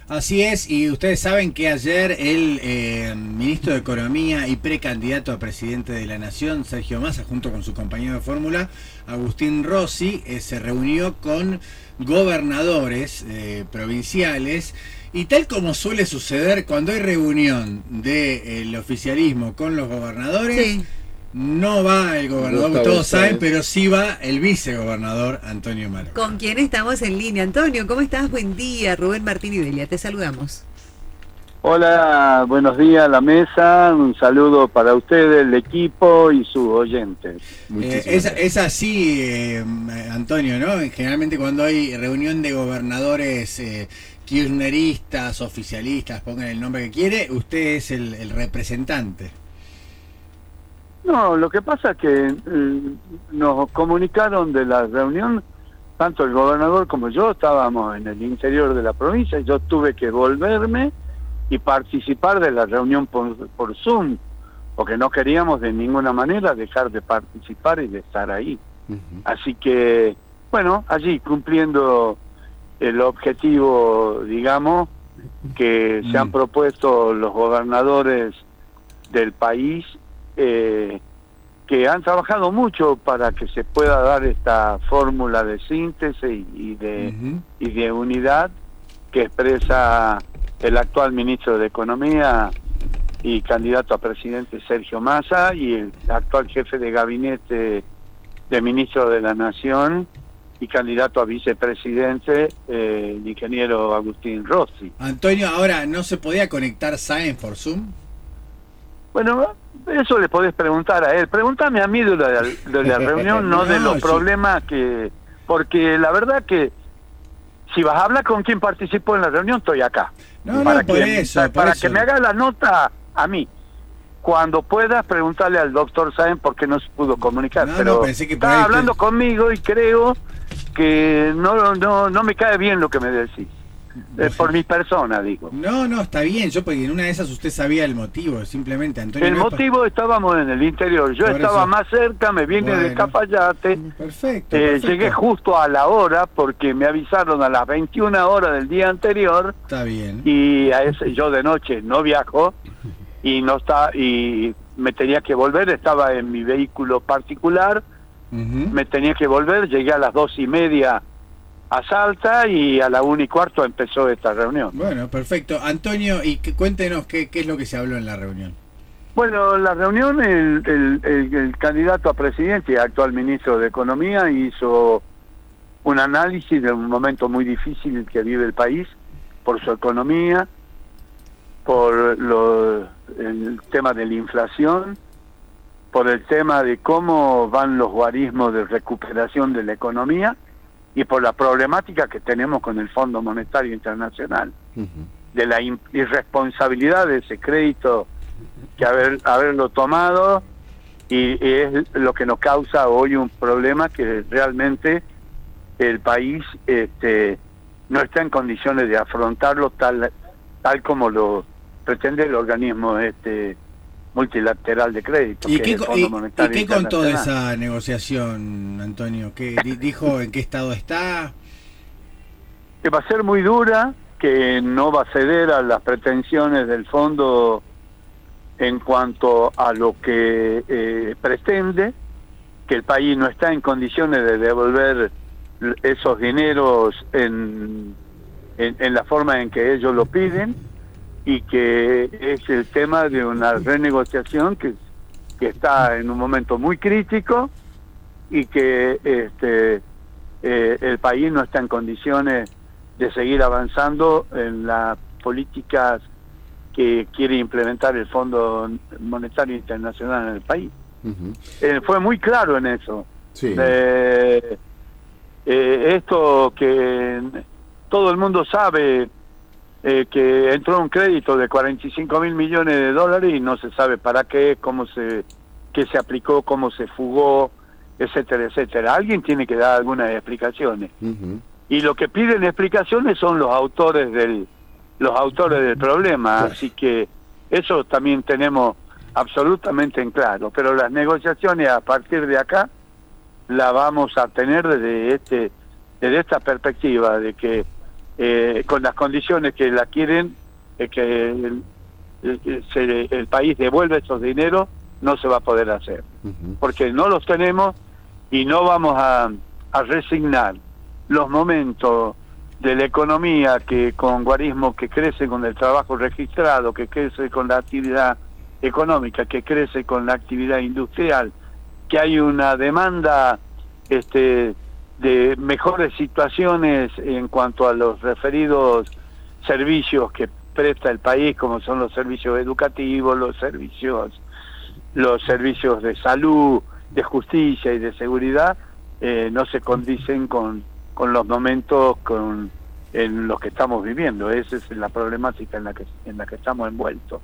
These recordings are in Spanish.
Así es, y ustedes saben que ayer el ministro de Economía y precandidato a presidente de la Nación, Sergio Massa, junto con su compañero de fórmula, Agustín Rossi, se reunió con gobernadores provinciales. Y tal como suele suceder cuando hay reunión del oficialismo con los gobernadores, Sí. no va el gobernador Gustavo Gustavo Sáenz, Sáenz. pero sí va el vicegobernador Antonio Maroc. ¿Con quién estamos en línea? Antonio, ¿cómo estás? Buen día. Rubén Martín y Delia, te saludamos. Hola, buenos días a la mesa, un saludo para ustedes, el equipo y sus oyentes. Es así, Antonio, ¿no? Generalmente cuando hay reunión de gobernadores kirchneristas, oficialistas, pongan el nombre que quiere, usted es el representante. No, lo que pasa es que nos comunicaron de la reunión, tanto el gobernador como yo estábamos en el interior de la provincia, y yo tuve que volverme y participar de la reunión por Zoom, porque no queríamos de ninguna manera dejar de participar y de estar ahí. Así que, bueno, allí cumpliendo el objetivo, digamos, que se han propuesto los gobernadores del país, que han trabajado mucho para que se pueda dar esta fórmula de síntesis y de unidad que expresa el actual ministro de Economía y candidato a presidente Sergio Massa y el actual jefe de gabinete de ministro de la Nación y candidato a vicepresidente, el ingeniero Agustín Rossi. Antonio, ahora, ¿no se podía conectar Sáenz por Zoom? Bueno, eso le podés preguntar a él. Pregúntame a mí de la reunión, no de los sí. problemas que... Porque la verdad que si vas a hablar con quien participó en la reunión, estoy acá. No, para no, por que, eso. para que me haga la nota a mí. Cuando puedas, preguntarle al doctor Sáenz por qué no se pudo comunicar. No, pero no, pensé que por ahí estaba hablando conmigo y creo que no me cae bien lo que me decís. Por mi persona, digo. No, está bien, yo porque en una de esas usted sabía el motivo, simplemente, Antonio. El no es pa- motivo, estábamos en el interior, yo Por estaba eso. más cerca, me vine Bueno. de Cafayate, Perfecto, perfecto. llegué justo a la hora porque me avisaron a las 21 horas del día anterior Está bien. y yo de noche no viajo y me tenía que volver, estaba en mi vehículo particular, me tenía que volver, llegué a las 2:30 a Salta y a la 1:15 empezó esta reunión. Bueno, perfecto. Antonio, y cuéntenos qué es lo que se habló en la reunión. Bueno, la reunión, el candidato a presidente y actual ministro de Economía hizo un análisis de un momento muy difícil que vive el país por su economía, por el tema de la inflación, por el tema de cómo van los guarismos de recuperación de la economía y por la problemática que tenemos con el Fondo Monetario Internacional, de la irresponsabilidad de ese crédito que haberlo tomado y es lo que nos causa hoy un problema que realmente el país no está en condiciones de afrontarlo tal como lo pretende el organismo multilateral de crédito, ¿Y que es el Fondo Monetario qué contó de Internacional. esa negociación, Antonio? ¿Qué dijo en qué estado está? Que va a ser muy dura, que no va a ceder a las pretensiones del fondo en cuanto a lo que pretende, que el país no está en condiciones de devolver esos dineros en la forma en que ellos lo piden, y que es el tema de una renegociación que está en un momento muy crítico y que el país no está en condiciones de seguir avanzando en las políticas que quiere implementar el Fondo Monetario Internacional en el país. Fue muy claro en eso. Sí. Esto que todo el mundo sabe, que entró un crédito de 45.000 millones de dólares y no se sabe para qué, qué se aplicó, cómo se fugó, etcétera, etcétera. Alguien tiene que dar algunas explicaciones. Y lo que piden explicaciones son los autores del problema, así que eso también tenemos absolutamente en claro. Pero las negociaciones a partir de acá las vamos a tener desde esta perspectiva de que con las condiciones que la quieren, que el país devuelva esos dineros, no se va a poder hacer. Porque no los tenemos y no vamos a resignar los momentos de la economía que con guarismo, que crece con el trabajo registrado, que crece con la actividad económica, que crece con la actividad industrial, que hay una demanda de mejores situaciones en cuanto a los referidos servicios que presta el país, como son los servicios educativos, los servicios de salud, de justicia y de seguridad, no se condicen con los momentos en los que estamos viviendo. Esa es la problemática en la que estamos envueltos.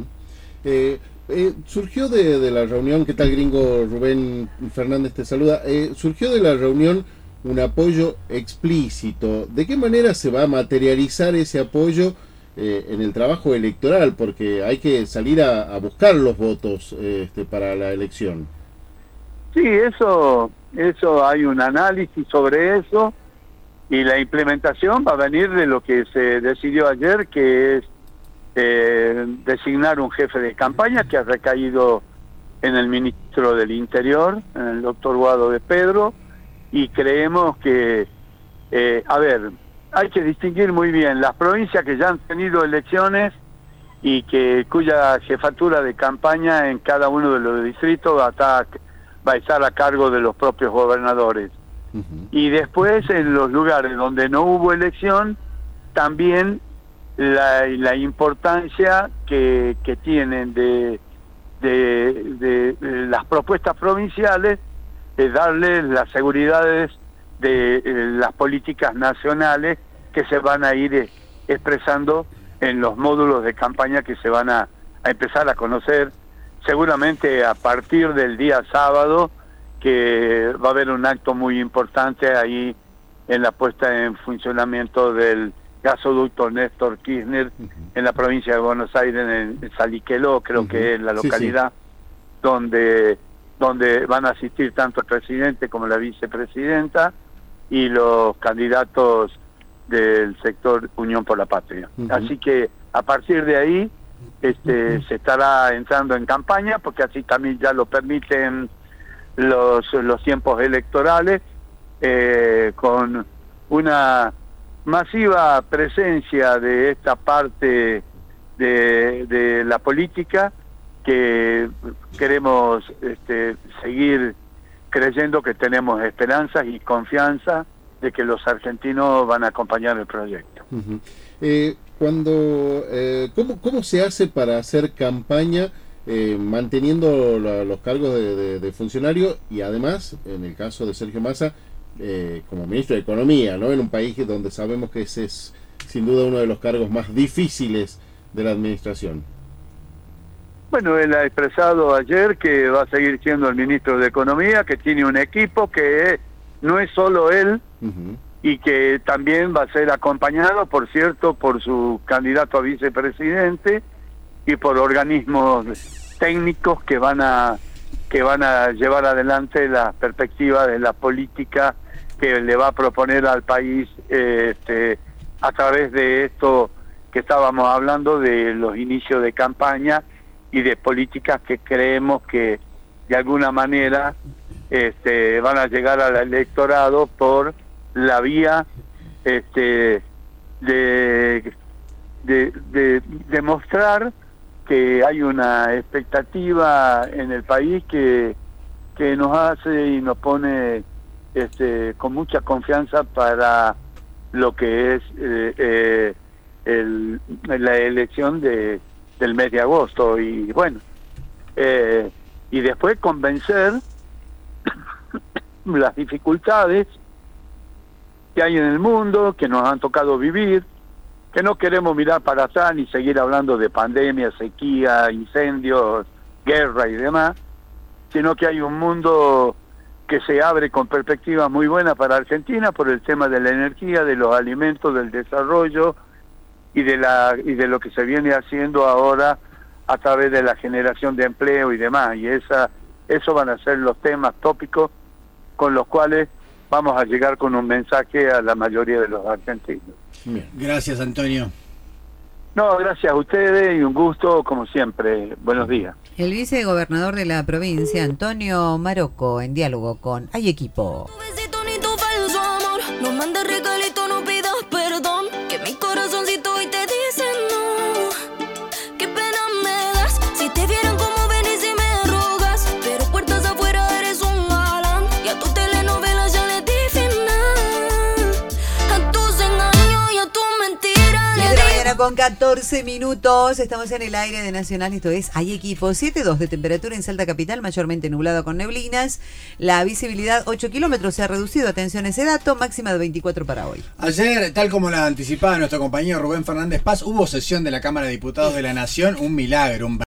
Surgió de la reunión, ¿qué tal, gringo? Rubén Fernández te saluda. Surgió de la reunión un apoyo explícito. ¿De qué manera se va a materializar ese apoyo en el trabajo electoral? Porque hay que salir a buscar los votos para la elección. Sí, eso hay un análisis sobre eso, y la implementación va a venir de lo que se decidió ayer, que es designar un jefe de campaña que ha recaído en el ministro del Interior, en el doctor Guado de Pedro, y creemos que, hay que distinguir muy bien las provincias que ya han tenido elecciones y cuya jefatura de campaña en cada uno de los distritos va a estar a cargo de los propios gobernadores. Y después, en los lugares donde no hubo elección, también la importancia que tienen de las propuestas provinciales, de darle las seguridades de las políticas nacionales que se van a ir expresando en los módulos de campaña que se van a empezar a conocer seguramente a partir del día sábado, que va a haber un acto muy importante ahí en la puesta en funcionamiento del gasoducto Néstor Kirchner en la provincia de Buenos Aires, en Saliqueló, creo que es la localidad, donde van a asistir tanto el presidente como la vicepresidenta y los candidatos del sector Unión por la Patria. Así que a partir de ahí se estará entrando en campaña, porque así también ya lo permiten los tiempos electorales, con una masiva presencia de esta parte de la política, que queremos seguir creyendo que tenemos esperanzas y confianza de que los argentinos van a acompañar el proyecto. ¿Cómo se hace para hacer campaña manteniendo los cargos de funcionario y además, en el caso de Sergio Massa, como ministro de Economía, ¿no? En un país donde sabemos que ese es sin duda uno de los cargos más difíciles de la administración? Bueno, él ha expresado ayer que va a seguir siendo el ministro de Economía, que tiene un equipo, que no es solo él, y que también va a ser acompañado, por cierto, por su candidato a vicepresidente y por organismos técnicos que van a llevar adelante la perspectiva de la política que le va a proponer al país a través de esto que estábamos hablando, de los inicios de campaña y de políticas que creemos que de alguna manera van a llegar al electorado por la vía de demostrar que hay una expectativa en el país que nos hace y nos pone con mucha confianza para lo que es la elección del mes de agosto. Y bueno, y después convencer las dificultades que hay en el mundo, que nos han tocado vivir, que no queremos mirar para atrás ni seguir hablando de pandemia, sequía, incendios, guerra y demás, sino que hay un mundo que se abre con perspectivas muy buenas para Argentina por el tema de la energía, de los alimentos, del desarrollo y de lo que se viene haciendo ahora a través de la generación de empleo y demás. Y eso van a ser los temas tópicos con los cuales vamos a llegar con un mensaje a la mayoría de los argentinos. Bien. Gracias, Antonio. No, gracias a ustedes y un gusto como siempre. Buenos días. El vicegobernador de la provincia, Antonio Marocco, en diálogo con Hay Equipo. Tu besito ni tu falso amor, no mandes regalito, no pidas perdón, que mi corazoncito hoy te dice no. Qué pena me das, si te vieran como venís y me rogas, pero puertas afuera eres un galán, y a tu telenovela ya le di final, a tus engaños y a tus mentiras. 10 de la mañana con 14 minutos, estamos en el aire de Nacional, esto es Hay Equipo. 7.2 de temperatura en Salta Capital, mayormente nublado con neblinas. La visibilidad 8 kilómetros, se ha reducido, atención a ese dato, máxima de 24 para hoy. Ayer, tal como la anticipaba nuestro compañero Rubén Fernández Paz, hubo sesión de la Cámara de Diputados de la Nación, un milagro, un